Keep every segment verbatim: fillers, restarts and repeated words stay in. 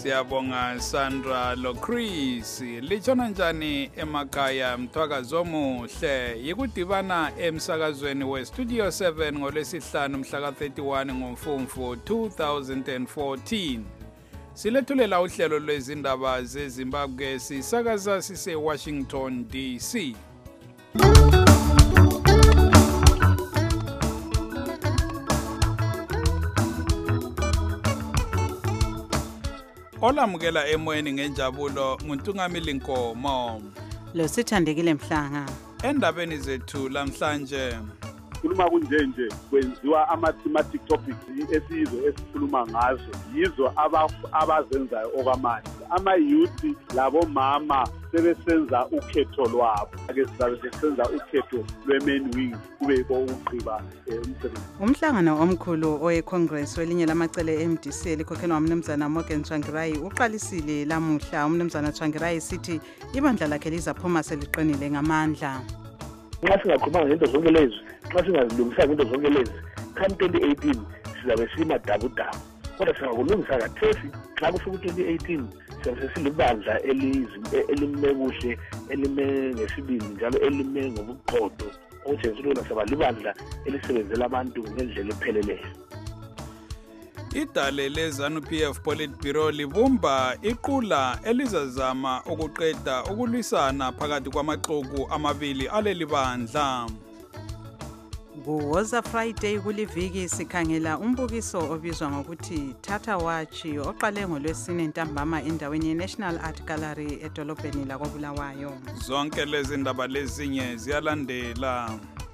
Siyabonga Sandra lo Chris. Lichona njani emakhaya mthwakazi omuhle yikudibana emsakazweni we Studio seven ngolwesihlanu mhla ka thirty-one ngoMfumfu two thousand fourteen. Silethulela uhlelo lwezindaba zeZimbabwe sisakaza sise Washington D C. Olamukela emoyeni ngenjabulo nguNtungamili Nkomo. Lo sithandekile Mhlanga. Endabeni zethu lamhlanje kuluma kunjenje kwenziwa ama-thematic topics esizwe esikhuluma ngazo yizo abazenzayo okwamanje. Ama-youth labomama sebesenza ukhetho lwabo. Ake sizabe sesenza ukhetho lwe-main wing kube yiko ukugqiba umsebenzi. Umhlangano omkhulu oye-Congress welinye lamacele e-M D C elikhokhelwa umnumzana Morgan Tsvangirai uqalisile lamuhla. Umnumzana Tsvangirai sithi ibandla lakhe lizaphuma seliqinile ngamandla. Nxa singakhuluma ngento zonke lezi, nxa singazilungisa ngento zonke lezi, come twenty eighteen sizabe simadabudabu. Kodwa singakulungisa kathesi xa kufika twenty eighteen sizabe silibandla elime kuhle, elime ngesibindi njalo elime ngobuqotho. Okutshengisa ukuthi saba libandla elisebenzela abantu ngendlela epheleleyo. Idale leZANU-P F Politburo libumba iqula elizazama ukuqeda ukulwisana phakathi kwamaxuku amabili aleli bandla. Kuwoza Friday kuliviki sikhangela umbukiso obizwa ngokuthi Tata Watch oqale ngolwesine ntambama endaweni ye-National Art Gallery edolobheni lakoBulawayo. Zonke lezi ndaba lezinye ziyalandela.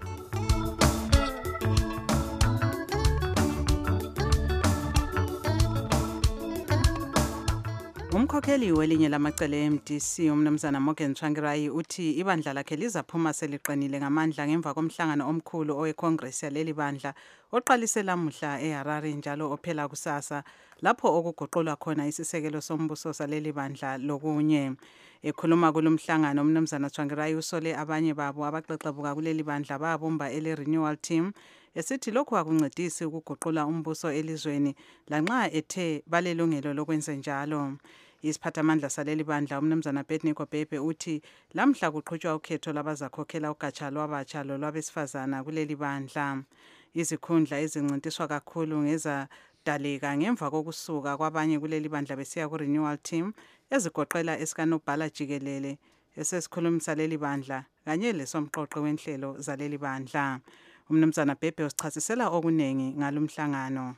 Umkhokheli welinye lamacele e-M D C umnumzana Morgan Tsvangirai uthi ibandla lakhe lizaphuma seliqinile ngamandla ngemva komhlangano omkhulu owe-Congress yaleli bandla oqalise lamuhla eHarare njalo ophela kusasa lapho okuguqulwa khona isisekelo sombuso saleli bandla lokunye. Ekhuluma kulomhlangano umnumzana Tsvangirai usole abanye babo abaxexebuka kuleli bandla babumba ele renewal team esithi lokhu akuncedisi ukuguqula umbuso elizweni lanxa ethe balelungelo lokwenza njalo. Isiphathamandla saleli bandla umnumzana Betniko Bebe uthi lamhla kuqhutshwa ukhetho labazakhokhela ugatsha lwabatsha lwabesifazana kuleli bandla. Izikhundla ezincintiswa kakhulu ngezadaleka ngemva kokusuka kwabanye kuleli bandla besiya ku-renewal team ezigoqela esikanobhala jikelele esesikhulumisa leli bandla kanye lesomqoqo wenhlelo zaleli bandla. Umnumzana Bebe usichasisela okunengi ngalomhlangano.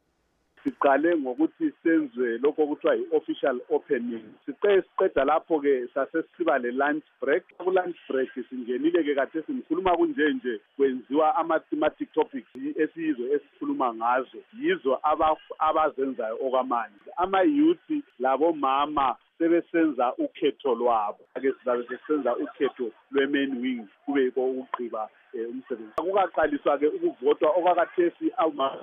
Siqale ngokuthi senze lokho okuthiwa i-official opening. Siqeda lapho-ke sasesiba le-lunch break. Ku-lunch break singenile-ke kade sikhuluma kunjenje kwenziwa ama-thematic topics esizwe esikhuluma ngazo yizo abazenzayo okwamanje. Ama-youth labomama sebesenza ukhetho lwabo. Ake sizabe sesenza ukhetho lwe-main wing kube yiko ukugqiba umsebenzi. Akukaqaliswa-ke ukuvotwa okwakathesi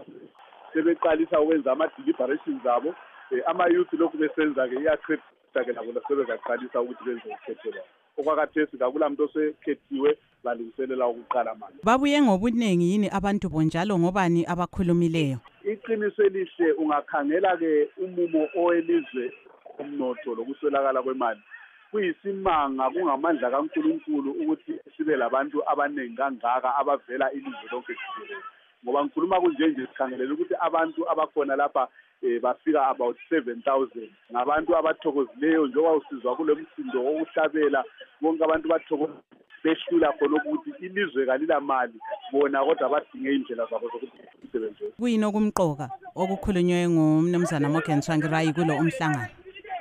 sebeqalisa ukwenza ama-deliberations abo. Ama-youth lokhu besenza-ke iyaqeda-ke nabo sebezaqalisa ukuthi benze ukhetho lwabo. Okwakathesi kakula muntu osekhethiwe balungiselela ukuqala manje. Babuye ngobuningi yini abantu bonjalo ngobani abakhulumileyo? Iqiniso elihle ungakhangela-ke umumo owelizwe umnotho lokuswelakala kwemali. Kuyisimanga kungamandla kaNkulunkulu ukuthi sibe labantu abaningi kangaka abavela ilizwe lonke jikelele. Ngoba ngikhuluma kunjenje sikhangelela ukuthi abantu abakhona lapha bafika about seven thousand. Ngabantu abathokozileyo njengoba usizwa kule msindo wokuhlabela bonke abantu bathokoza behlula khona ukuthi ilizwe kalila mali bona kodwa badinge indlela zabo zokuthi umsebenzi. Kuyini okumqoka okukhulunywe ngumnumzana Morgan Tsvangirai kulo umhlangano?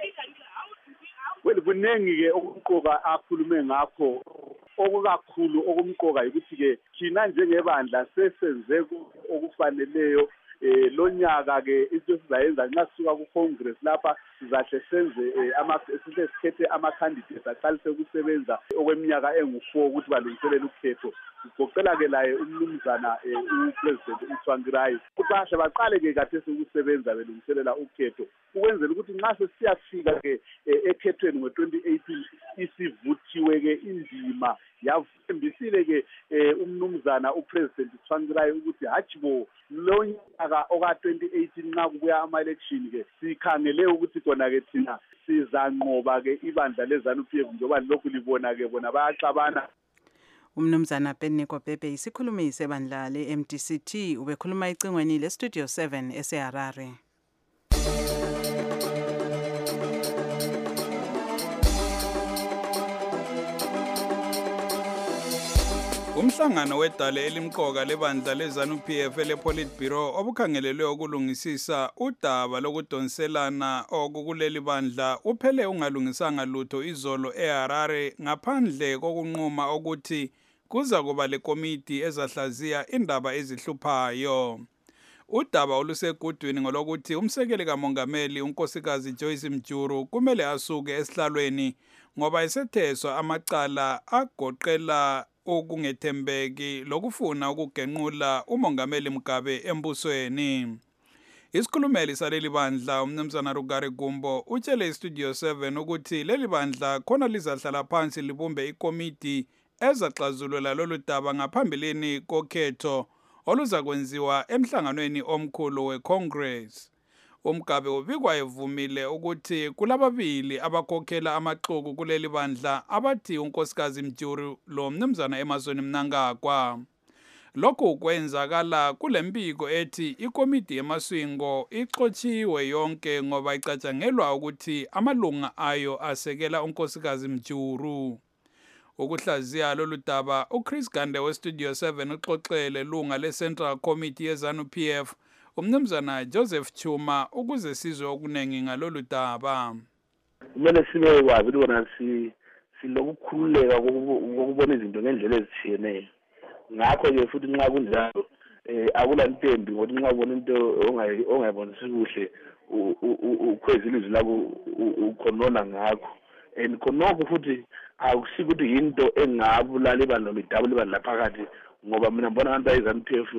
Well, kunengi-ke okumqoka akhulume ngakho. Okukakhulu okumqoka ukuthi-ke thina njengebandla sesenze okufaneleyo. Lo nyaka-ke into esizayenza nxa sisuka ku-Congress lapha sizahle senze sikhethe ama-candidates aqalise ukusebenza okweminyaka engu-four ukuthi balungiselele ukhetho. Sigoqela-ke laye umnumzana uPresident uTsvangirai ukuthi bahle baqale-ke kathesi ukusebenza belungiselela ukhetho ukwenzela ukuthi nxa sesiyafika-ke ekhethweni ngo-twenty eighteen isivuthiwe-ke indima yavumbisile-ke umnumzana uPresident Tsvangirai ukuthi hatshi bo lo nyaka oka twenty eighteen nxa kubuya ama-election-ke sikhangele ukuthi khona-ke thina sizanqoba-ke ibandla le-ZANU-P F njengoba lokhu libona-ke bona bayaxabana. Umnumzana Peneko Pepe isikhulumi sebandla le-M D C T ubekhuluma ecingweni le-Studio seven eseHarare. Umhlangano wedale elimqoka lebandla le-ZANU-P F ele-Politburo obukhangelelwe ukulungisisa udaba lokudonselana okukuleli bandla uphele ungalungisanga lutho izolo eHarare ngaphandle kokunquma ukuthi kuza kuba lekomiti ezahlaziya indaba ezihluphayo. Udaba olusegudwini ngolokuthi umsekeli kamongameli unkosikazi Joyce Mjuru kumele asuke esihlalweni ngoba esetheswa amacala agoqela okungethembeki lokufuna ukugenqula umongameli Mugabe embusweni. Isikhulumeli saleli bandla umnumzana Rugare Gumbo utshele iStudio seven ukuthi leli bandla khona lizahlala phansi libumbe ikomiti ezaxazulula lolu daba ngaphambilini kokhetho oluza kwenziwa emhlanganweni omkhulu weCongress. uMgabe ubikwa evumile ukuthi kulababili abakhokhela amaxuku kuleli bandla abathi unkosikazi Mjuru lo mnumzana Emazweni Mnangagwa. Lokhu kwenzakala kulempiko ethi ikomiti yemaswingo ixotshiwe yonke ngoba icatshangelwa ukuthi amalunga ayo asekela unkosikazi Mjuru. Ukuhlaziya lolu daba uChris Gande weStudio seven uxoxele lunga leCentral Committee ye-ZANU-P F umnumzana Joseph Chuma ukuze sizwe okunengi ngalolu daba. Kumele sibe kwazi ukubona si silokukhululeka ukubona izinto ngendlela ezitshiyeneyo. Ngakho ke futhi nxa kunjalo eh akulantembi ngoba nxa ubona into ongayibonisi kuhle ukhwezile izwi lakho ukhonona ngakho. And khonoko futhi akusikuthi yinto engabulala ibandla lidabula ibandla phakathi ngoba mina ngibona abantu ayiZANU-P F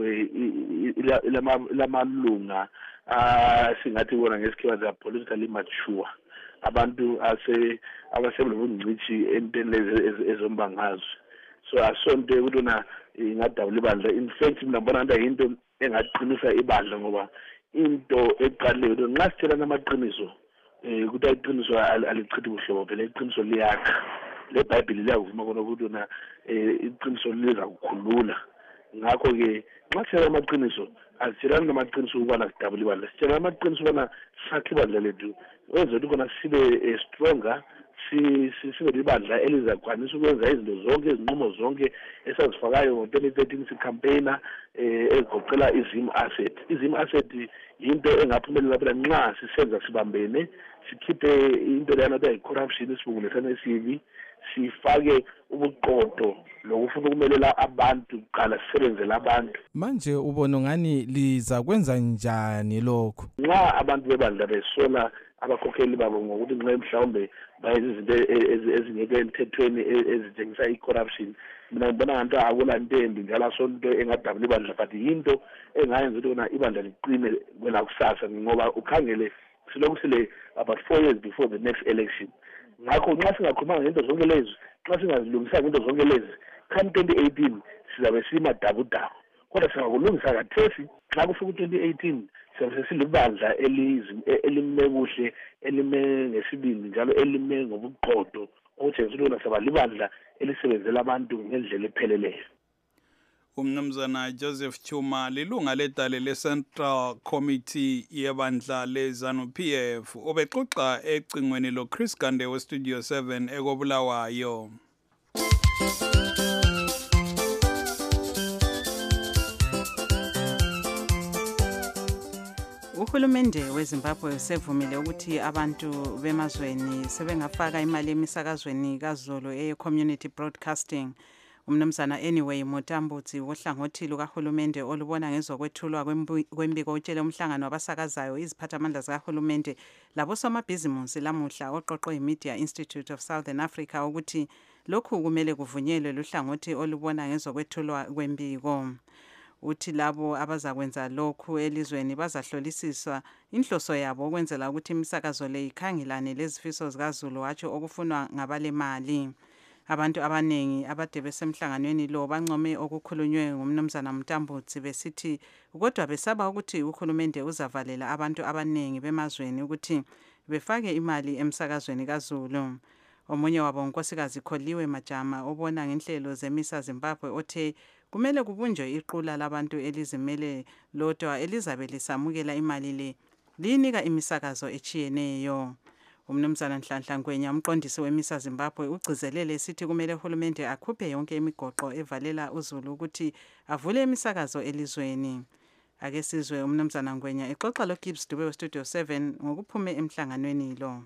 ilamalunga singathi bona ngesikhiwa za politically mature abantu ase abasebulungcithi enteni lezi ezombangazo. So asonto ukuthi na ingadabula ibandla. In fact mina ngibona into yinto engaqinisa ibandla ngoba into eqaleyo nxa sithela namaqiniso eh ukuthi iqiniso alichithi kuhlobo phela iqiniso liyakha. Le Bible liyavuma kona ukuthi na iqiniso liza kukhulula. Ngakho ke nxa sithela amaqiniso asithelani namaqiniso ukubana sidabula ibandla. Sithela amaqiniso ukubana sakhe ibandla lethu wenze ukuthi kona sibe stronger si sibe libandla elizakwanisa ukwenza izinto zonke izinqumo zonke esazifakayo ngo-twenty thirteen sicampaigner eh egoqela izim asset. Izim asset yinto engaphumelela phela nxa sisenza sibambene sikhiphe into leyana tayi corruption isibungulisana esibi sifake ubuqodo lokufuna ukumelela abantu qala sisebenzele abantu. Manje ubona ngani liza kwenza njani lokho nxa abantu bebandla besola abakhokheli babo ngokuthi nxa mhlawumbe bayizinto ezingeke emthethweni ezitshengisa i-corruption? Mina ngibona ngathi akula ntembi njalo sonto engadabula ibandla but yinto engayenza ukuthi wona ibandla liqine kwela kusasa ngoba ukhangele silokhu sile about four years before the next election. Ngakho nxa singakhuluma ngento zonke lezi nxa singazilungisa ngento zonke lezi come twenty eighteen sizabe simadabudabu kodwa singakulungisa kathesi nxa kufika twenty eighteen sizabe silibandla elime kuhle elime ngesibindi njalo elime ngobuqodo okutshengisa ukuthi wona saba libandla elisebenzela abantu ngendlela epheleleyo. Umnumzana Joseph Chuma lilunga ledale le-Central Committee yebandla le-ZANU-P F obexoxa ecingweni lo Chris Gande weStudio seven ekobulawayo. Uhulumende weZimbabwe usevumile ukuthi abantu bemazweni sebengafaka imali emisakazweni kaZulu e-community broadcasting. Umnumzana Anyway Mutambutsi wohlangothi lukahulumende olubona ngezokwethulwa kwembiko utshele umhlangano wabasakazayo iziphathamandla zikahulumende labosomabhizimusi lamuhla oqoqwe yi-Media Institute of Southern Africa ukuthi lokhu kumele kuvunyelwe luhlangothi olubona ngezokwethulwa kwembiko. Uthi labo abazakwenza lokhu elizweni bazahlolisiswa inhloso yabo ukwenzela ukuthi imisakazo le ikhangelane lezifiso zikaZulu watsho okufunwa ngabalemali. Abantu abanengi abade besemhlanganweni lo bancome okukhulunywe ngumnumzana Mtambutsi besithi kodwa besaba ukuthi uhulumende uzavalela abantu abanengi bemazweni ukuthi befake imali emsakazweni kaZulu. Omunye wabo unkosikazi Kholiwe Majama obona ngenhlelo zeMisa Zimbabwe othe kumele kubunjwe iqula labantu elizimele lodwa elizabe lisamukela imali le linika imisakazo echiyeneyo. Umnumzana Nhlanhla Ngwenya umqondisi weMisa Zimbabwe ugcizelele esithi kumele uhulumende akhuphe yonke imigoqo evalela uZulu ukuthi avule imisakazo elizweni. Ake sizwe umnumzana Ngwenya exoxa lo Gibbs Dube we Studio seven ngokuphume emhlanganweni lo.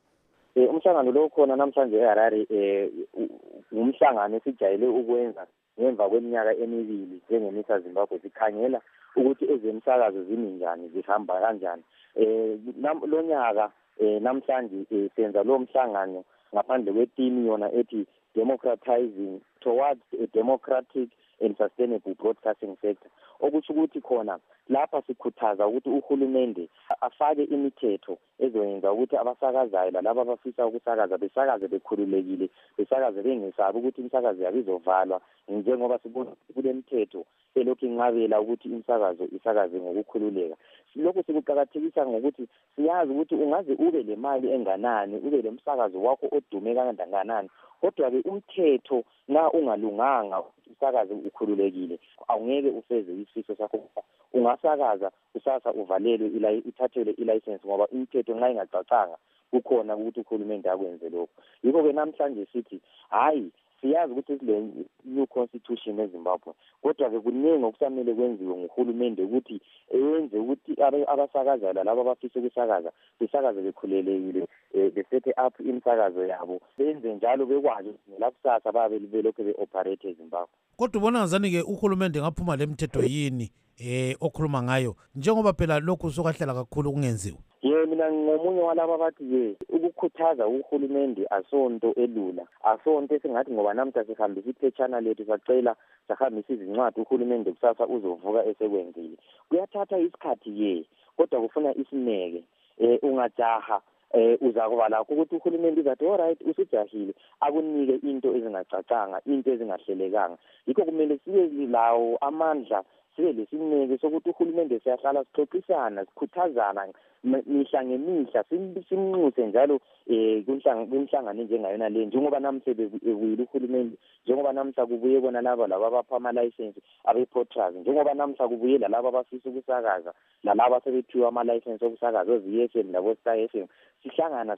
Eh umhlangano lo khona namhlanje eHarare eh umhlangano esijayele ukwenza ngemva kweminyaka emibili njengeMisa Zimbabwe sikhangela ukuthi ezemsakazo zimi njani zihamba kanjani. Eh lo nyaka eh namhlanje senza lo mhlangano ngaphandle kwetimi yona ethi democratizing towards a democratic and sustainable broadcasting sector. Okuthi ukuthi khona lapha sikhuthaza ukuthi uhulumende afake imithetho ezoyenza ukuthi abasakazayo lalabo abafisa ukusakaza besakaze bekhululekile besakaze bengesabi ukuthi imsakazo yabo izovalwa njengoba sibona kule mithetho elokhu inqabela ukuthi imsakazo isakaze ngokukhululeka. Lokho sikuqhakathekisa ngokuthi siyazi ukuthi ungaze ube le mali enganani ube le msakazo wakho odume kangakanani kodwa ke umthetho na ungalunganga usakaze ukhululekile awungeke ufeze isifiso sakho ungasakaza usasa uvalelwe ithathelwe ilicense ngoba imithetho nxa ingacacanga kukhona ukuthi uhulumende akwenze lokho. Yikho ke namhlanje sithi hayi siyazi ukuthi sile new constitution eZimbabwe kodwa ke kuningi okusamele kwenziwe nguhulumende ukuthi enze ukuthi abasakaza labo abafisa ukusakaza besakaze bekhulelekile besethe up imsakazo yabo benze njalo bekwazi lapho babe belokho beoperate eZimbabwe. Kodwa ubona ngazani ke uhulumende ngaphuma lemithetho yini eh okhuluma ngayo njengoba phela lokhu sokahlela kakhulu kungenziwa? Ye mina ngomunye walabo bathi ye ukukhuthaza uhulumende asonto elula asonto esingathi ngoba namhla sihambisa iphetshana lethu sacela sahambisa izincwadi uhulumende kusasa uzovuka esekwenzile kuyathatha isikhathi ye kodwa kufuna isineke eh ungajaha eh uzakuba lakho ukuthi uhulumende uzathi all right usujahile akunike into ezingacacanga into ezingahlelekanga yikho kumele sibe lawo amandla sibe lesineke sokuthi uhulumende siyahlala sixoxisana sikhuthazana mihla ngemihla simnxuse njalo eh kunhlangano njengayona le njengoba namsebenzi ebuyile uhulumende njengoba namhla kubuye bona laba laba abapha ama license abeportals njengoba namhla kubuye laba abafisa ukusakaza nalabo asebethiwa ama license okusakaza ozi F M labo Star F M sihlangana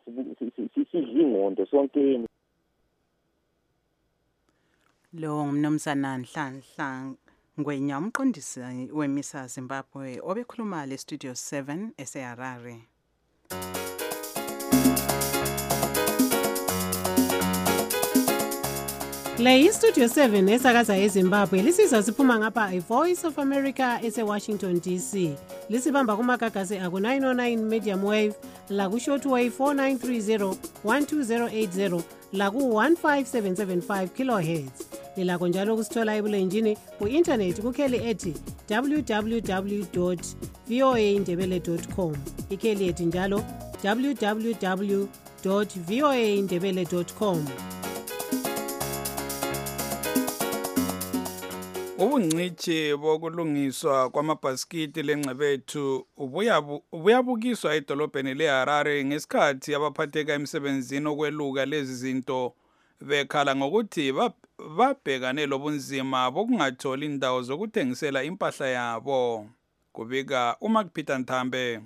sidla ingondo sonke. Lo mnumzana Nhlanhla Ngwenya umqondisi weMisa Zimbabwe obekhuluma le Studio seven eseHarare. Le iStudio seven esakaza eZimbabwe lisizwa siphuma ngapha iVoice of America eseWashington D C. Lisibamba kumagagasi aku nine oh nine medium wave la ku shortwave four nine three zero one two zero eight zero la ku one five seven seven five kilohertz. Lilakho njalo kusithola ebulenjini ku-internet kukheli ethi w w w dot v o a ndebele dot com ikheli ethi njalo w w w dot v o a ndebele dot com. Ubungcithi bokulungiswa kwamabhasikiti lengcebethu ubuyabukiswa edolobheni leHarare ngesikhathi abaphatheka emsebenzini okweluka lezi zinto bekhala ngokuthi babhekane lobunzima bokungatholi indawo zokuthengisela impahla yabo. Kubika uMark Peter Nthambe.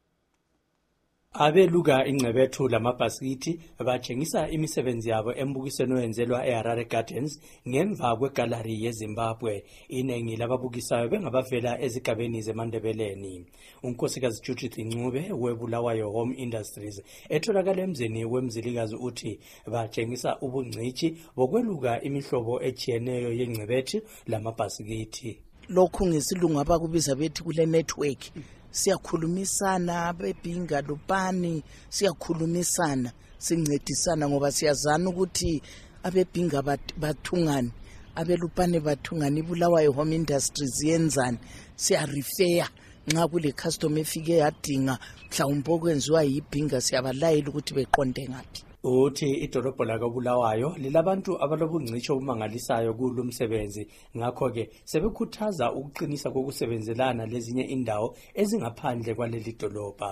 Abeluka ingcebethu lamabhasikiti batshengisa imisebenzi yabo embukisweni oyenzelwa eHarare Gardens ngemva kwegallery yeZimbabwe. Inengi lababukisayo bengabavela ezigabeni zeMandebeleni. Unkosikazi Judith Ncube weBulawayo Home Industries etholakala emzini wemzilikazi uthi batshengisa ubungcithi bokweluka imihlobo echiyeneyo yengcebethu lamabhasikiti. Lokhu ngesilungu abakubiza bethi kule network siyakhulumisana bebhinga lupani siyakhulumisana sincedisana ngoba siyazana ukuthi abebhinga bathungani abelupane bathungani iBulawayo Home Industries yenzani siyarefer nxa kule customer efike yadinga mhlawumbe okwenziwa yibhinga siyabalayela ukuthi beqonde ngaphi. Uthi idolobho lakaBulawayo lilabantu abalobungcithi obumangalisayo kulo msebenzi ngakho ke sebekhuthaza ukuqinisa kokusebenzelana lezinye indawo ezingaphandle kwaleli dolobha.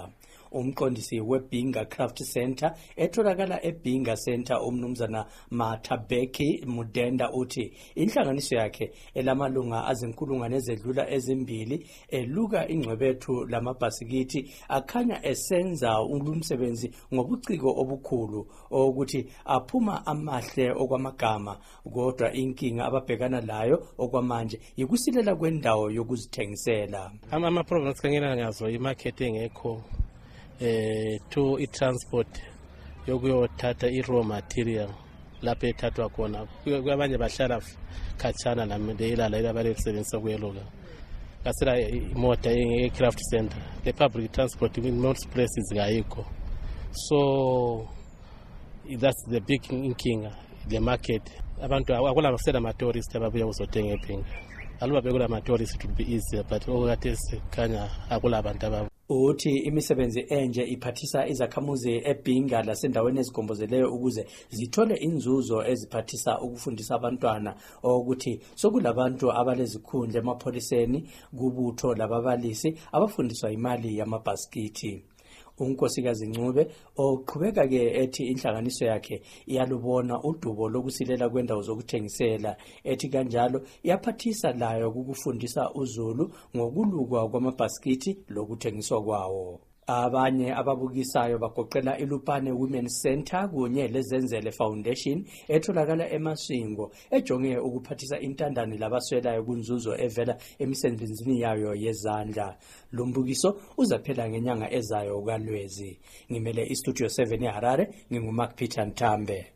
Umqondisi weBinga Craft Center etholakala eBinga Center umnumzana Mathabeki Mudenda uthi inhlanganiso yakhe elamalunga azinkulungwane ezedlula ezimbili eluka ingcwebethu lamabhasikiti akhanya esenza umsebenzi ngobuciko obukhulu ukuthi aphuma amahle okwamagama kodwa inkinga ababhekana layo okwamanje yikusilela kwendawo yokuzithengisela. Ama problems kangena ngazo i-marketing ekho eh to i-transport yokuyothatha i-raw material lapho ethathwa khona kwabanye bahlala khatshana namdelala labalesebenzisa kuyeloka kasela imota e-craft center the public transport in most places ngayikho so that's the big inkinga the market abantu akula mafisela ama tourists ababuya uzothenga eBinga aluba bekula ma tourists it would be easier but okade sikhanya akula abantu ababu uthi imisebenzi enje iphathisa izakhamuzi eBinga lasendaweni ezigombozeleyo ukuze zithole inzuzo eziphathisa ukufundisa abantwana ukuthi sokulabantu abalezikhundla emapholiseni kubutho lababalisi abafundiswa imali yamabhasikiti. Unkosikazi Ncube oqhubeka ke ethi inhlanganiso yakhe iyalubona udubo lokusilela kwendawo zokuthengisela ethi kanjalo iyaphathisa layo ukufundisa uZulu ngokulukwa kwamabhasikiti lokuthengiswa kwawo. Abanye ababukisayo bagoqela iLupane Women Center kunye leZenzele Foundation etholakala eMasvingo ejonge ukuphathisa intandane labaswelayo kunzuzo evela emisebenzini yayo yezandla. Lombukiso uzaphela ngenyanga ezayo kaLwezi. Ngimele iStudio seven eHarare, nginguMark Peter Ntambe.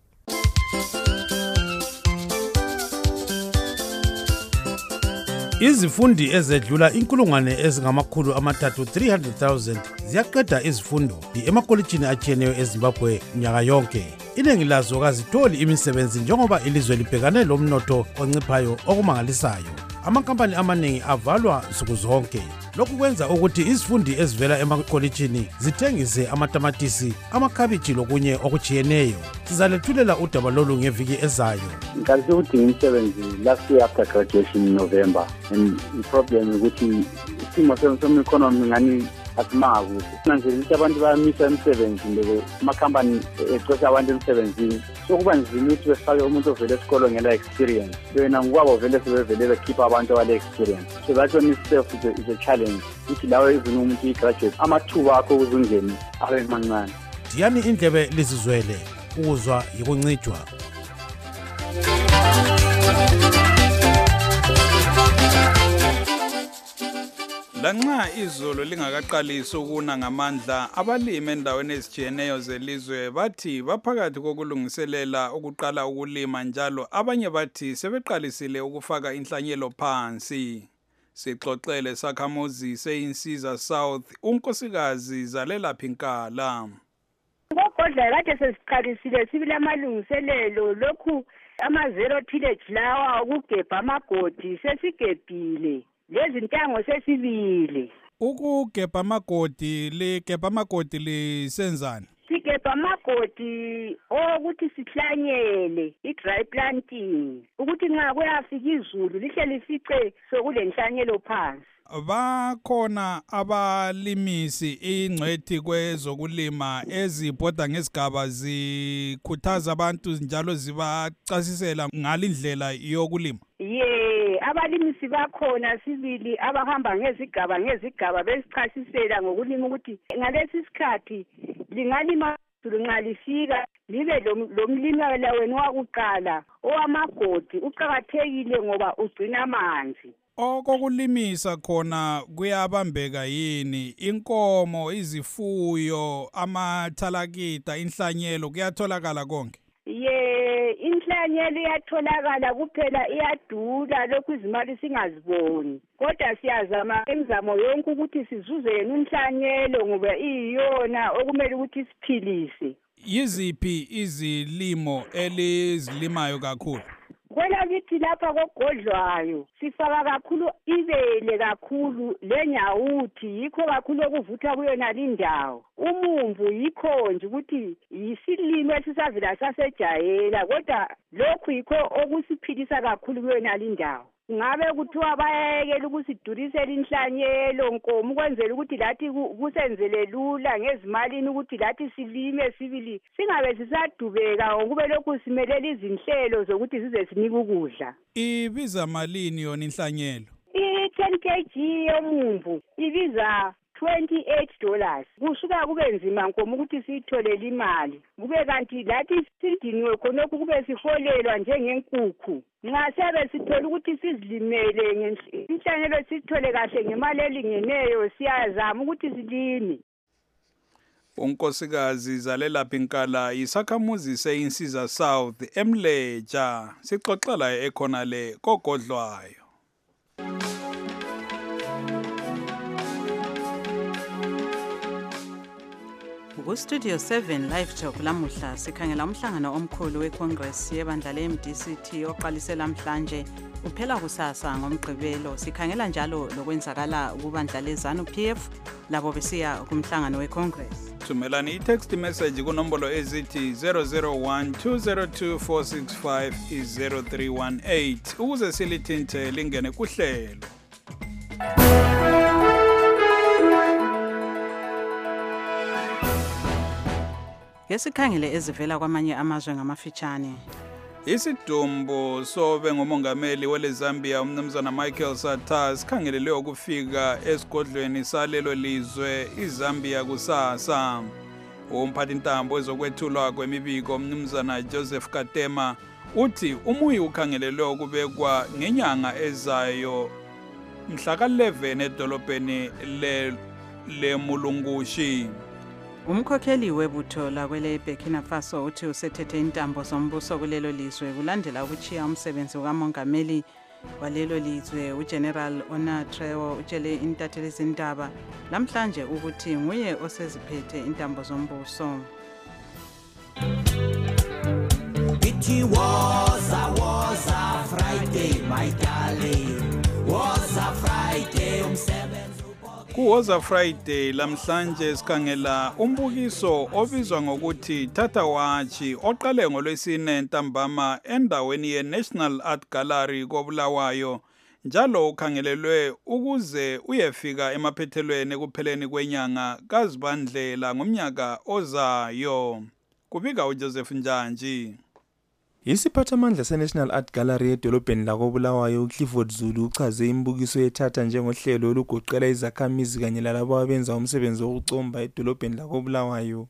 Izifundi ezedlula inkulungwane ezingamakhulu amathathu three hundred thousand ziyaqeda izifundo emakolitshini atshiyeneyo eZimbabwe nyaka yonke. Iningi lazo kazitholi imisebenzi njengoba ilizwe libhekane lomnotho onciphayo okumangalisayo. Amakhampani amaningi avalwa nsuku zonke. Lokhu kwenza ukuthi izifundi ezivela emakolitshini zithengise amatamatisi, amakhabichi lokunye okujiyeneyo. Sizalethulela udaba lolu ngeviki ezayo. Ngikazi udinga imisebenzi last year after graduation in November, and the problem ukuthi isimo sem-economy ngani asimaku. Nanjelisa abantu bayamisa imisebenzi ndeke amakhampani ecosha abantu emsebenzini. So kuba nzima ukuthi befake umuntu ovele esikolo ngela experience. Wena ngokwabo vele sebevele bekhipha abantu abale experience. So that one itself is a, is a challenge. Ukuthi lawe even umuntu i-graduate amathuba akho ukuzungeni abe mancane. Diyani indlebe lisizwele ukuzwa yikuncitshwa. Lanxa izulu lingakaqalisi ukuna ngamandla, abalimi endaweni ezijiyeneyo zelizwe bathi baphakathi kokulungiselela ukuqala ukulima njalo abanye bathi sebeqalisile ukufaka inhlanyelo phansi. Sixoxele sakhamuzi seInsiza South unkosikazi Zalela Phinkala. Ngogodla kade sesiqalisile sibile amalungiselelo lokhu ama zero tillage lawa ukugebha amagodi sesigebhile. Lezi ntango sesibile. Ukugebha amagodi ligebha amagodi lisenzani? Sigebha amagodi ukuthi sihlanyele i-dry planting ukuthi nxa kuyafika izulu lihle lifice sokulenhlanyelo phansi. Bakhona abalimisi ingcwethi kwezokulima ezibhoda ngezigaba zikhuthaza abantu njalo zibachasisela ngalindlela yokulima. Ye, abalimisi bakhona sibili abahamba ngezigaba ngezigaba besichasisela ngokulima ukuthi ngalesi sikhathi lingalima nxa lifika libe lomlimi wena wakuqala owamagodi uqhakathekile ngoba ugcina amanzi. Okokulimisa khona kuyabambeka yini? Inkomo, izifuyo, amathalakita, inhlanyelo kuyatholakala konke? Ye, inhlanyelo iyatholakala kuphela iyadula lokhu izimali singaziboni. Kodwa siyazama emizamo yonke ukuthi sizuze yena inhlanyelo ngoba iyiyona okumele ukuthi siphilise. Yiziphi izilimo elizilimayo kakhulu? Kwela kithi lapha kogodlwayo sifaka kakhulu ibele kakhulu lenyawuthi yikho kakhulu okuvutha kuyona lindawo. Umumbu yikho nje ukuthi yisilimo esisavela sasejayela kodwa lokhu yikho okusiphilisa kakhulu kuyona lindawo. ngabe kuthiwa bayayekela ukusidurisela inhlanyelo nkomo ukwenzela ukuthi lathi kusenzele lula ngezimalini ukuthi lathi silime sibili singabe sisadubeka ngokube lokhu simelela izinhlelo zokuthi size sinike ukudla. Ibiza malini yona inhlanyelo? I-ten kilograms yomumbu ibiza twenty-eight dollars. Kusuka kube nzima nkomo ukuthi siyitholele imali. Kube kanti lathi sidiniwe khonokho kube siholelwa njengenkukhu. Nxa sebe sithola ukuthi sizilimele inhlanyelo sithole kahle ngemali elingeneyo siyazama ukuthi silime. Unkosikazi Zalela Pinkala isakhamuzi seinsiza South eMleja sixoxela ekhona le kogodlwayo. Ku-Studio seven Live Talk lamuhla sikhangela umhlangano omkhulu weCongress yebandla le-M D C T oqalise namhlanje uphela kusasa ngomgqibelo. Sikhangela njalo lokwenzakala kubandla le-ZANU P F labo besiya kumhlangano weCongress. Thumelani i-text message kunombolo ezithi zero zero one two zero two four six five zero three one eight ukuze silithinte lingene kuhlelo. Ngesikhangele ezivela kwamanye amazwe ngamafitshane. Isidumbu sobe ngomongameli wele Zambia umnumzana Michael Sata sikhangelelwe ukufika esigodlweni salelo lizwe iZambia kusasa. Umphathi ntambo ezokwethulwa kwemibiko umnumzana Joseph Katema uthi umuyi ukhangelelwe ukubekwa ngenyanga ezayo mhla ka eleven edolobheni le leMulungushi. Umkhokheli webutho lakwele Burkina Faso uthi usethethe intambo zombuso kulelo lizwe kulandela ukuchiya umsebenzi kamongameli walelo lizwe uGeneral Onatreo utshele intatheli izindaba namhlanje ukuthi nguye oseziphethe intambo zombuso. It was a was a Friday my darling was a Friday umsebenzi Kuwoza Friday lamhlanje sikhangela umbukiso obizwa ngokuthi Tata Wachi oqale ngolwesine ntambama endaweni ye-National Art Gallery koBulawayo njalo ukhangelelwe ukuze uyefika emaphethelweni ekupheleni kwenyanga kaZibandlela ngomnyaka ozayo. Kubika uJoseph Njanji. Isiphathamandla se-National Art Gallery edolobheni lakoBulawayo uClifford Zulu uchaze imbukiso yethatha njengohlelo olugoqela izakhamizi kanye lalabo abenza umsebenzi wokucomba edolobheni lakoBulawayo.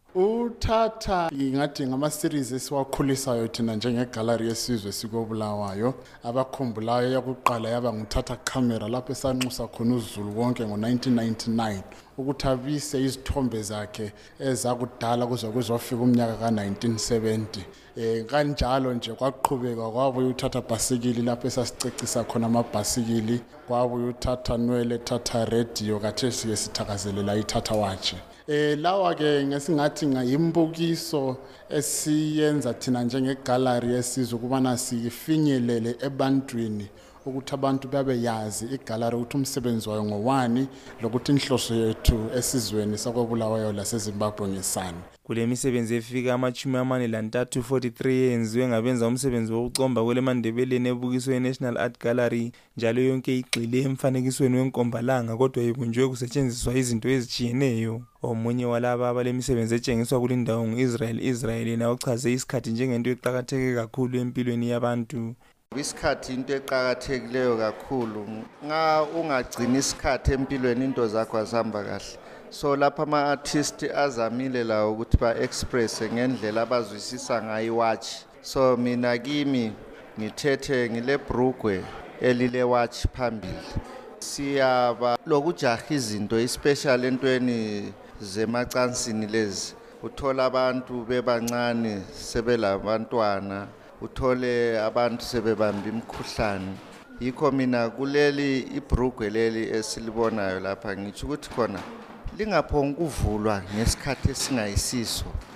Uthatha ingathi ngama-series esiwakhulisayo thina njengegallery yesizwe sikoBulawayo abakhumbulayo yakuqala yaba nguthatha camera lapho esanxusa khona uZulu wonke ngo-nineteen ninety-nine ukuthi abise izithombe zakhe ezakudala kuze kuzofika umnyaka ka-nineteen seventy. Eh kanjalo nje kwaqhubeka kwabuye uthatha bhasikili lapho esasicecisa khona amabhasikili kwabuye uthatha nwele thatha radio kathesi sithakazelela ithatha watch. Eh lawa ke ngesingathi ngayimbukiso esiyenza thina njengegallery yesizwe kubana sifinyelele ebantwini ukuthi abantu babe yazi igallery ukuthi umsebenzi wayo ngowani lokuthi inhloso yethu esizweni sakoBulawayo laseZimbabwe ngesani. Kule misebenzi efika amachumi amane lantathu forty-three yenziwe ngabenza umsebenzi wokucomba kule Mandebeleni ebukiswe eNational Art Gallery njalo yonke igxile emfanekisweni wenkombalanga kodwa ibunjwe kusetshenziswa izinto ezijiyeneyo. Omunye walaba abale misebenzi etshengiswa kulindawo ngu-Israel Israel na uchaze isikhathi njengento eqhakatheke kakhulu empilweni yabantu. Isikhathi into eqhakathekileyo kakhulu nga ungagcina isikhathi empilweni into zakho azihamba kahle. So lapha ama-artist azamile lawo ukuthi ba-express ngendlela abazwisisa ngayo watch. So mina kimi ngithethe ngile brugwe elile watch phambili. Siyaba lokujaha izinto especially entweni zemacansini lezi. Uthola abantu bebancane sebelabantwana, uthole abantu sebebamba imkhuhlane. Yikho mina kuleli ibrugwe leli esilibonayo lapha ngitsho ukuthi khona lingaphonga ukuvulwa ngesikhathi esingayisiso.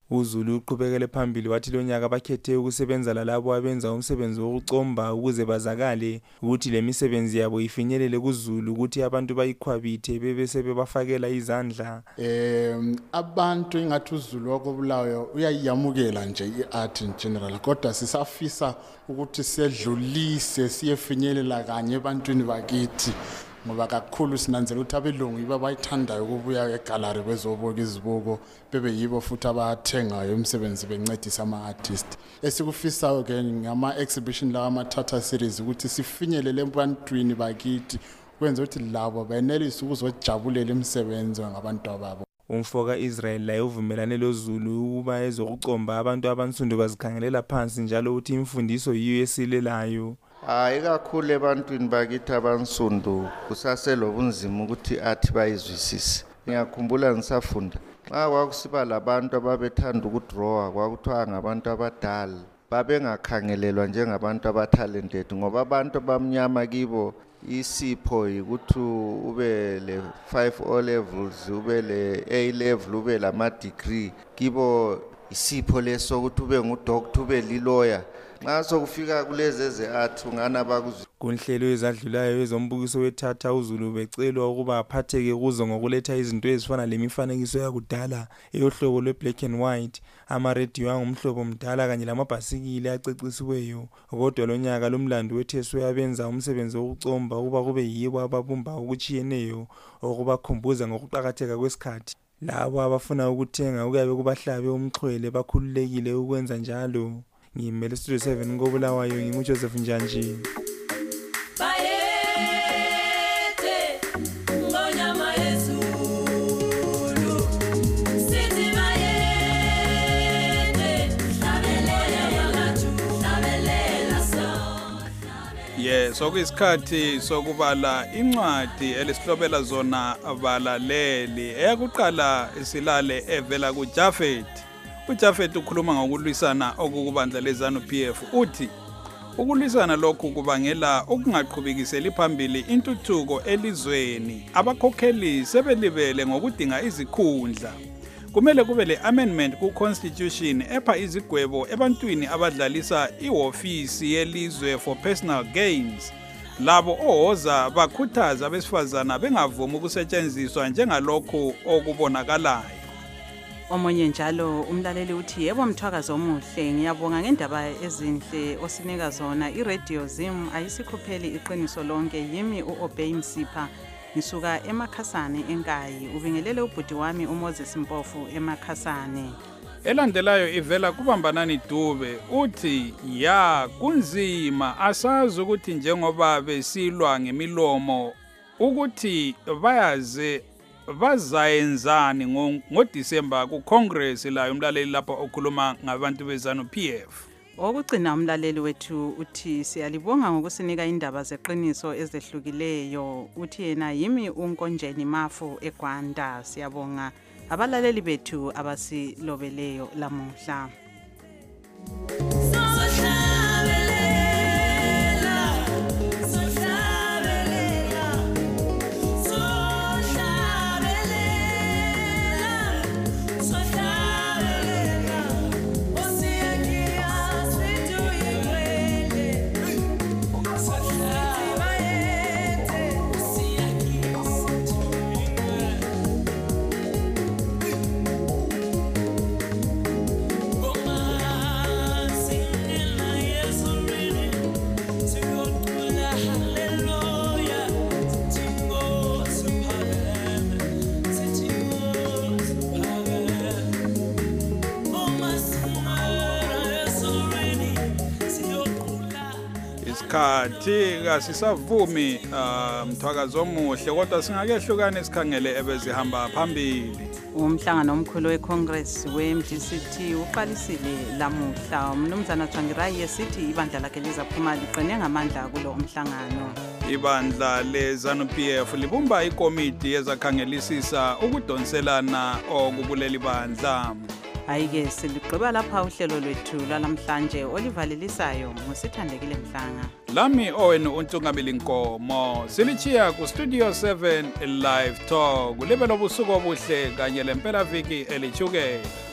uZulu uqhubekele phambili wathi lo nyaka bakhethe ukusebenza lalabo abenza umsebenzi wokucomba ukuze bazakale ukuthi le misebenzi yabo ifinyelele kuZulu ukuthi abantu bayikhwabithe bebe sebebafakela izandla. Um abantu ingathi uZulu wakobulawayo uyayamukela nje iart in general kodwa sisafisa ukuthi sedlulise siyefinyelela kanye ebantwini bakithi ngoba kakhulu sinanzela ukuthi abelungu iba bayithandayo ukubuya egallery bezoboka izibuko bebe yibo futhi abathengayo umsebenzi bencedisa ama-artist. Esikufisayo ke ngama exhibition la ama-Tata series ukuthi sifinyelele ebantwini bakithi kwenza ukuthi labo benelise ukuzojabulela imisebenzi ngabantu ababo. Umfoka Israel la uvumelane loZulu ukuba ezokucomba abantu abansundu bazikhangelela phansi njalo uthi imfundiso yiyo esilelayo. Hayi kakhulu ebantwini bakithi abansundu kusaselo bunzima ukuthi athi bayizwisise. Ngiyakhumbula ngisafunda xa kwakusiba labantu ababethanda ukudraw kwakuthiwa ngabantu abadala babengakhangelelwa njengabantu abatalented ngoba abantu abamnyama kibo isipho ukuthi ube le five O levels ube le A level ube lama degree kibo isipho leso ukuthi ube ngudoctor ube lilawyer. Nxa sokufika kulezi eze-art ungana bakuzwa. Kunhlelo ezadlulayo ezombukiso weThatha uZulu becelwa ukuba aphatheke kuzo ngokuletha izinto ezifana lemifanekiso yakudala eyohlobo lwe-black and white, ama-radio angumhlobo mdala kanye lamabhasikili acecisiweyo. Kodwa lo nyaka lomlando wetheswe abenza umsebenzi wokucomba ukuba kube yibo ababumba okuchiyeneyo okubakhumbuza ngokuqakatheka kwesikhathi. Labo abafuna ukuthenga ukuyabe kubahlabe umxhwele bakhululekile ukwenza njalo. Ngimele Studio seven ngobulawayo nginguJoseph Njanji. Bayete ngonyama yezulu sithi bayete hlabelela yabantu hlabelela so. Yes, sokuyisikhathi sokubala incwadi elisihlobela zona abalaleli eyakuqala isilale evela kuJafet. uJafet ukhuluma ngokulwisana okukubandla lezanu P F uthi ukulwisana lokhu kubangela ukungaqhubekiseli phambili intuthuko elizweni abakhokheli sebelibele ngokudinga izikhundla. Kumele kube le amendment ku constitution epha izigwebo ebantwini abadlalisa ihofisi yelizwe for personal gains. Labo ohoza bakhuthaza abesifazana bengavumi ukusetshenziswa njengalokho okubonakalayo. Omonye njalo umlaleli uthi yebo Mthwakazi omuhle ngiyabonga ngendaba ezinhle osinika zona. iRadio Zim ayisikhupheli iqiniso lonke. Yimi uObey Msipha ngisuka eMakhasane eNkayi. Ubingelele ubhuti wami uMoses Mpofu eMakhasane. Elandelayo ivela kubambanani Dube uthi ya kunzima asazi ukuthi njengoba besilwa ngemilomo ukuthi bayaze bazayenzani ngoDisemba ku Congress la umlaleli lapha okhuluma ngabantu bezanu P F. Okugcina umlaleli wethu uthi siyalibonga ngokusinika indaba zeqiniso ezehlukileyo. Uthi yena yimi uNkonjeni Mafu eGwanda. Siyabonga abalaleli bethu abasilobeleyo lamuhla. Khathi kasisavumi Mthwakazi omuhle kodwa singakehlukana esikhangele ebezihamba phambili. Umhlangano omkhulu weCongress we-M D C T uqalisile lamuhla. Umnumzana Tsvangirai esithi ibandla lakhe lizaphuma liqine ngamandla kulo umhlangano. Ibandla lezanu P F libumba ikomiti ezakhangelisisa ukudonselana okukuleli bandla. Ayike siligqiba lapha uhlelo lwethu lwalamhlanje olivalelisayo ngosithandekile Mhlanga. Lami owenu uNtungabili Nkomo silichiya ku Studio seven live talk kulebelo busuku obuhle kanye lempela viki elichukela.